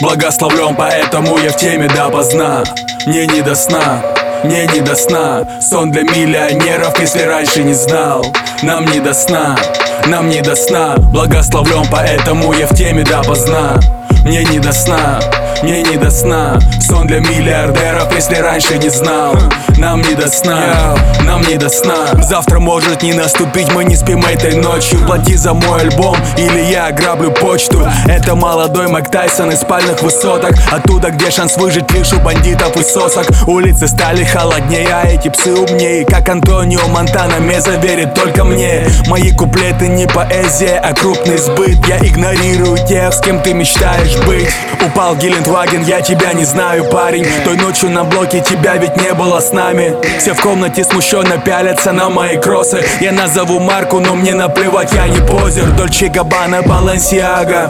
Благословлен, поэтому я в теме допоздна. Мне не до сна, мне не до сна. Сон для миллионеров, если раньше не знал. Нам не до сна, нам не до сна. Благословлен, поэтому я в теме допоздна. Мне не до сна, мне не до сна. Сон для миллиардеров, если раньше не знал. Нам не до сна, нам не до сна. Завтра может не наступить, мы не спим этой ночью. Плати за мой альбом, или я ограблю почту. Это молодой Майк Тайсон из спальных высоток. Оттуда, где шанс выжить лишь у бандитов и сосок. Улицы стали холоднее, а эти псы умнее. Как Антонио Монтана, Меза верит только мне. Мои куплеты не поэзия, а крупный сбыт. Я игнорирую тех, с кем ты мечтаешь быть. Упал Гелендваген, я тебя не знаю, парень. Той ночью на блоке тебя ведь не было с нами. Все в комнате смущенно пялятся на мои кроссы. Я назову марку, но мне наплевать, я не позер. Дольче Габбана, Балансиага.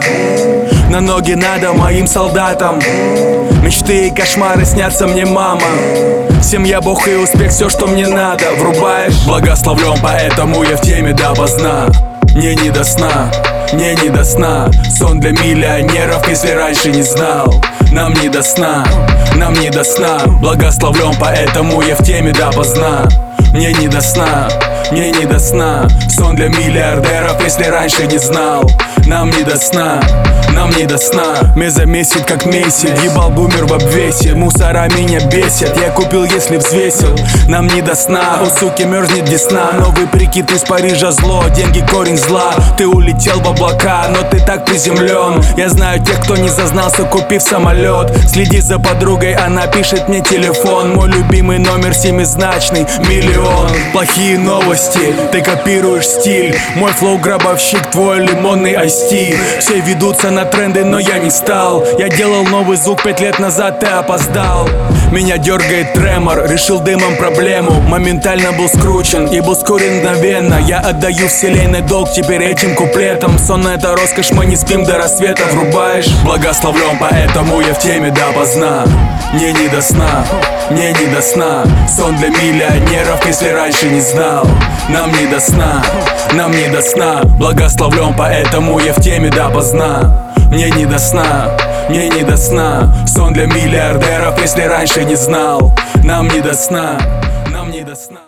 На ноги надо моим солдатам. Мечты и кошмары снятся мне, мама. Семья, бог и успех, все, что мне надо. Врубаешь? Благословлен, поэтому я в теме допоздна. Мне не до сна, мне не до сна. Сон для миллионеров, если раньше не знал. Нам не до сна, нам не до сна. Благословлен, поэтому я в теме допоздна. Мне не до сна, мне не до сна. Сон для миллиардеров, если раньше не знал. Нам не до сна, нам не до сна. Меза месяц как Месси, ебал бумер в обвесе. Мусора меня бесят, я купил, если взвесил. Нам не до сна, у суки мерзнет десна. Новый прикид из Парижа зло, деньги корень зла. Ты улетел в облака, но ты так приземлен. Я знаю тех, кто не зазнался, купив самолет. Следи за подругой, она пишет мне телефон. Мой любимый номер семизначный, миллион. Плохие новости, ты копируешь стиль. Мой флоу гробовщик, твой лимонный айсти. Все ведутся на тренды, но я не стал. Я делал новый звук 5 лет назад, ты опоздал. Меня дергает тремор, решил дымом проблему. Моментально был скручен и был скорен мгновенно. Я отдаю вселенной долг теперь этим куплетом. Сон это роскошь, мы не спим до рассвета, врубаешь? Благословлен, поэтому я в теме допоздна. Мне не до сна, мне не до сна. Сон для миллионеров, если раньше не знал. Нам не до сна, нам не до сна. Благословлен, поэтому я в теме допоздна. Мне не до сна, мне не до сна. Сон для миллиардеров, если раньше не знал. Нам не до сна, нам не до сна.